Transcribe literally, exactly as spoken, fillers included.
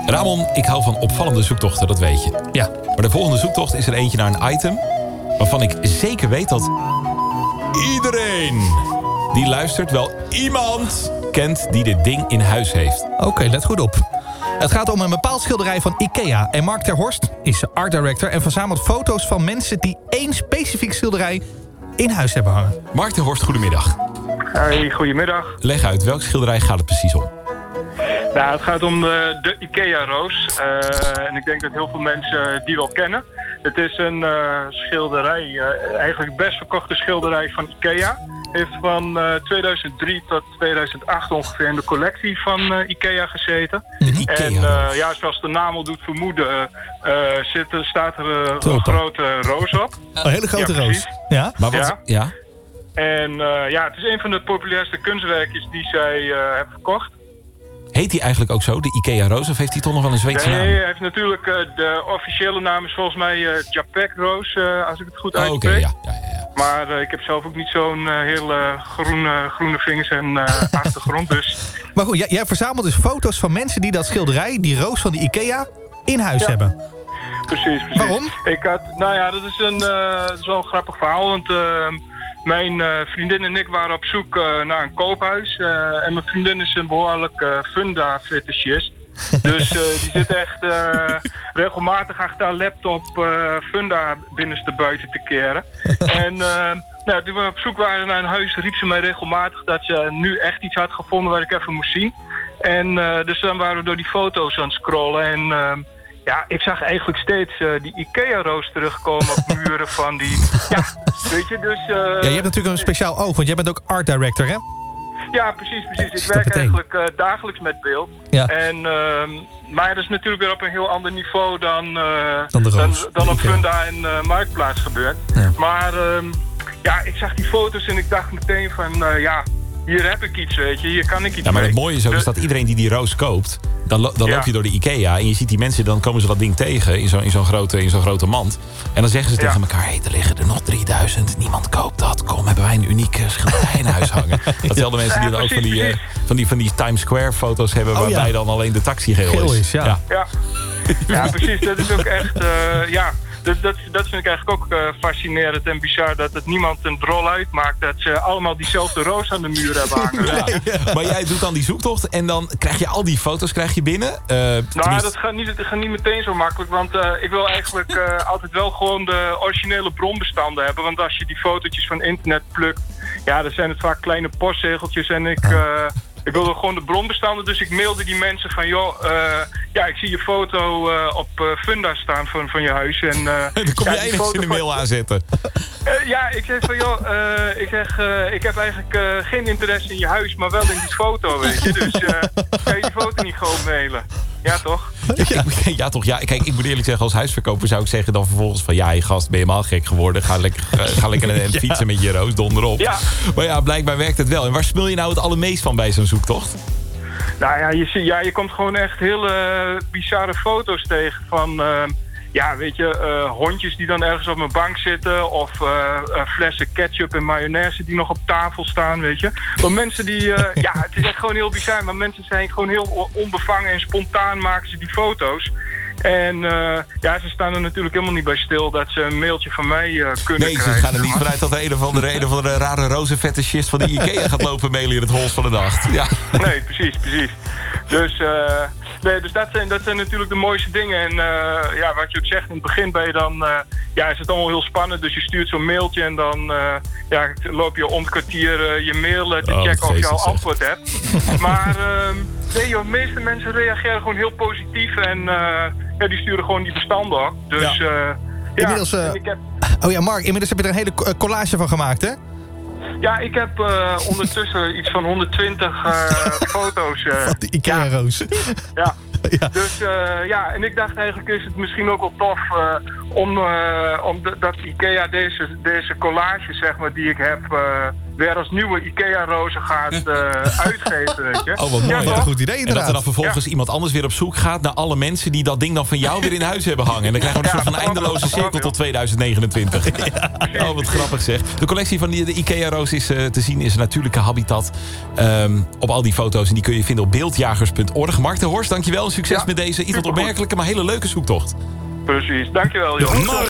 Ramon, ik hou van opvallende zoektochten, dat weet je. Ja. Maar de volgende zoektocht is er eentje naar een item waarvan ik zeker weet dat iedereen die luistert wel iemand kent die dit ding in huis heeft. Oké, okay, let goed op. Het gaat om een bepaald schilderij van IKEA. En Mark ter Horst is art director en verzamelt foto's van mensen die één specifiek schilderij in huis hebben hangen. Mark ter Horst, goedemiddag. Hey, goedemiddag. Leg uit, welk schilderij gaat het precies om? Nou, het gaat om de, de IKEA-roos. Uh, en ik denk dat heel veel mensen die wel kennen. Het is een uh, schilderij, uh, eigenlijk het best verkochte schilderij van IKEA. Heeft van uh, tweeduizend drie tot tweeduizend acht ongeveer in de collectie van uh, IKEA gezeten. IKEA. En uh, ja, zoals de naam al doet vermoeden, uh, zit, staat er uh, een grote roos op. Een hele grote ja, roos. Ja? Maar wat? Ja. ja? En uh, ja, het is een van de populairste kunstwerkjes die zij uh, hebben verkocht. Heet hij eigenlijk ook zo, de IKEA-roos? Of heeft hij toch nog wel een Zweedse nee, naam? Nee, hij heeft natuurlijk uh, de officiële naam is volgens mij uh, Japek-roos, uh, als ik het goed oh, uitspreek. Oké, okay, ja, ja, ja. Maar uh, ik heb zelf ook niet zo'n uh, heel uh, groene, groene vingers en uh, achtergrond, dus... Maar goed, jij, jij verzamelt dus foto's van mensen die dat schilderij, die roos van de IKEA, in huis ja. hebben. Precies, precies. Waarom? Ik had, nou ja, dat is een, uh, dat is wel een grappig verhaal, want... Uh, Mijn uh, vriendin en ik waren op zoek uh, naar een koophuis. Uh, en mijn vriendin is een behoorlijk uh, funda-fetischist. Dus uh, die zit echt uh, regelmatig achter haar laptop uh, funda binnenste buiten te keren. En uh, nou, toen we op zoek waren naar een huis, riep ze mij regelmatig dat ze nu echt iets had gevonden waar ik even moest zien. En uh, dus dan waren we door die foto's aan het scrollen en... Uh, Ja, ik zag eigenlijk steeds uh, die IKEA-roos terugkomen op muren van die... Ja, weet je, dus... Uh, ja, je hebt natuurlijk een speciaal oog, want jij bent ook art director, hè? Ja, precies, precies. Ik Stap werk meteen. eigenlijk uh, dagelijks met beeld. Ja. En, uh, maar dat is natuurlijk weer op een heel ander niveau dan, uh, Dan de dan, roos. dan op IKEA. Funda en uh, Marktplaats gebeurt. Ja. Maar uh, ja, ik zag die foto's en ik dacht meteen van... Uh, ja, hier heb ik iets, weet je. Hier kan ik iets Ja, maar mee. het mooie is ook Dus- is dat iedereen die die roos koopt... dan, lo- dan Ja. loop je door de IKEA en je ziet die mensen... dan komen ze dat ding tegen in zo'n in zo'n grote, in zo'n grote mand. En dan zeggen ze Ja. tegen elkaar... hé, er liggen er nog drieduizend, niemand koopt dat. Kom, hebben wij een unieke schilderij in huis hangen. Datzelfde mensen die Ja, dan ook van die, precies, eh, van, die, van die Times Square foto's hebben... Oh, waarbij ja. dan alleen de taxi geel, Geel is. is, ja. Ja, ja precies. Dat is ook echt... Uh, ja, dat, dat, dat vind ik eigenlijk ook uh, fascinerend en bizar... dat het niemand een drol uitmaakt... dat ze allemaal diezelfde roos aan de muur hebben hangen. Ja. Maar jij doet dan die zoektocht en dan krijg je al die foto's krijg je binnen. Uh, Nou, tenminste- dat gaat niet, dat gaat niet meteen zo makkelijk, want uh, ik wil eigenlijk uh, altijd wel gewoon de originele bronbestanden hebben. Want als je die fotootjes van internet plukt, ja, dan zijn het vaak kleine postzegeltjes en ik... Uh, Ik wilde gewoon de bronbestanden, dus ik mailde die mensen van... joh, uh, ja, ik zie je foto uh, op uh, Funda staan van, van je huis. En, uh, dan kom ja, jij die even foto in de van- mail aanzetten. Uh, ja, ik zeg van, joh, uh, ik, zeg, uh, ik heb eigenlijk uh, geen interesse in je huis, maar wel in die foto, weet je. Dus uh, kan je die foto niet gewoon mailen? Ja, toch? Ja. ja, toch. Ja, kijk, ik moet eerlijk zeggen, als huisverkoper zou ik zeggen dan vervolgens van... ja, je gast, ben je helemaal gek geworden. Ga lekker, uh, ga lekker een Ja. fietsen met je roos, donder op. Ja. Maar ja, blijkbaar werkt het wel. En waar smul je nou het allermeest van bij zo'n zoektocht? Nou ja, je, zie- ja, je komt gewoon echt hele bizarre foto's tegen van... Uh, ja, weet je, uh, hondjes die dan ergens op een bank zitten... of uh, uh, flessen ketchup en mayonaise die nog op tafel staan, weet je. Maar mensen die... Uh, ja, het is echt gewoon heel bizar, maar mensen zijn gewoon heel o- onbevangen... en spontaan maken ze die foto's. En uh, ja, ze staan er natuurlijk helemaal niet bij stil... dat ze een mailtje van mij uh, kunnen Nee, ze krijgen. gaan er niet vanuit dat de een of andere, een of andere rare rozenfetischist van de IKEA gaat lopen mailen in het hols van de nacht. Ja. Nee, precies, precies. Dus, uh, nee, dus dat, zijn, dat zijn natuurlijk de mooiste dingen. En uh, ja, wat je ook zegt, in het begin ben je dan, uh, ja, is het allemaal heel spannend. Dus je stuurt zo'n mailtje en dan uh, ja, loop je om het kwartier uh, je mail uh, te Oh, checken of je geestig al zeg. antwoord hebt. Maar uh, nee joh, de meeste mensen reageren gewoon heel positief en uh, ja, die sturen gewoon die bestanden op. Dus Ja. uh, ja, Inmiddels, uh, en ik heb... Oh ja, Mark, inmiddels heb je er een hele co- collage van gemaakt, hè? Ja, ik heb uh, ondertussen iets van honderdtwintig uh, foto's. Uh, Van de IKEA-roos. ja. Ja. Dus uh, ja, en ik dacht eigenlijk is het misschien ook wel tof uh, om, uh, om de, dat IKEA deze, deze collage, zeg maar, die ik heb, uh, weer als nieuwe IKEA-rozen gaat uh, uitgeven, weet je. Oh, wat mooi. Ja, Wat toch? een goed idee En dat inderdaad. er dan vervolgens Ja. iemand anders weer op zoek gaat naar alle mensen die dat ding dan van jou weer in huis hebben hangen. En dan krijgen we een Ja, soort van eindeloze cirkel tot tweeduizend negenentwintig. Oh, wat grappig zeg. De collectie van die, de IKEA-roos is uh, te zien in zijn natuurlijke habitat. Um, op al die foto's. En die kun je vinden op beeldjagers punt org. Mark ter Horst, dankjewel. Succes Ja, met deze iets wat supergoed. opmerkelijke, maar hele leuke zoektocht. Precies, dankjewel, joh.